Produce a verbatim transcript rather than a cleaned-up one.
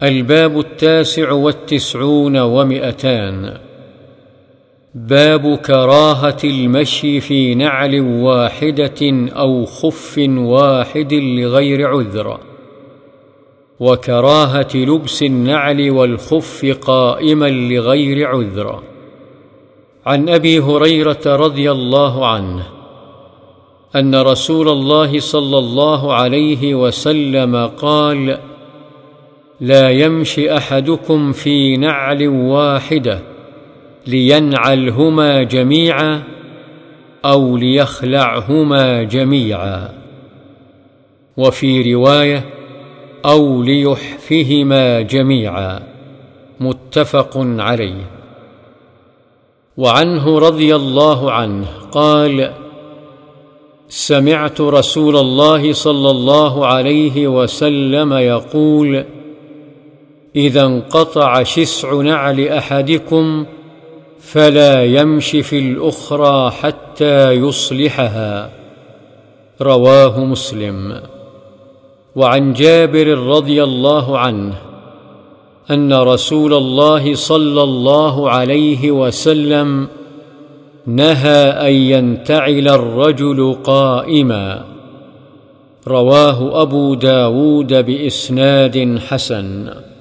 الباب التاسع والتسعون ومئتان. باب كراهة المشي في نعل واحدة أو خف واحد لغير عذر، وكراهة لبس النعل والخف قائما لغير عذر. عن أبي هريرة رضي الله عنه أن رسول الله صلى الله عليه وسلم قال: لا يمشي أحدكم في نعل واحدة لينعلهما جميعا أو ليخلعهما جميعا، وفي رواية أو ليحفهما جميعا، متفق عليه. وعنه رضي الله عنه قال: سمعت رسول الله صلى الله عليه وسلم يقول: إذا انقطع شسع نعل أحدكم فلا يمشي في الأخرى حتى يصلحها. رواه مسلم. وعن جابر رضي الله عنه أن رسول الله صلى الله عليه وسلم نهى أن ينتعل الرجل قائما. رواه أبو داود بإسناد حسن.